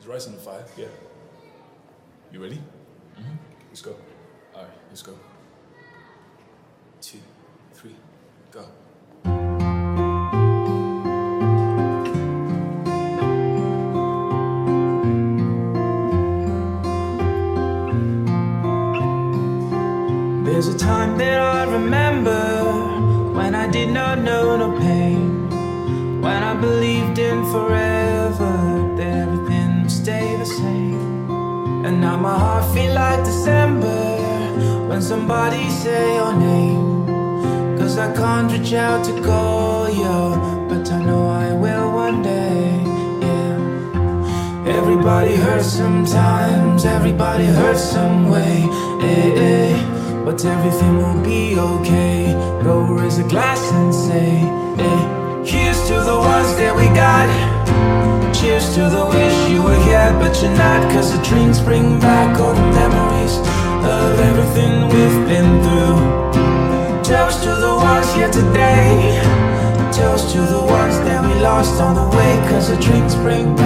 Rise on the 5, yeah. You ready? Mm-hmm. Let's go. All right, let's go. 2, 3, go. There's a time that I remember when I did not know no pain, when I believed in forever, that everything would stay the same. And now my heart feel like December when somebody say your name, 'cause I can't reach out to call you, but I know I will one day, yeah. Everybody hurts sometimes, everybody hurts some way, eh, eh. But everything will be okay. Go raise a glass and say, hey, here's to the ones that we got. Cheers to the wish you were here, but you're not. 'Cause the drinks bring back all the memories of everything we've been through. Toast to the ones here today. Toast to the ones that we lost on the way. 'Cause the drinks bring back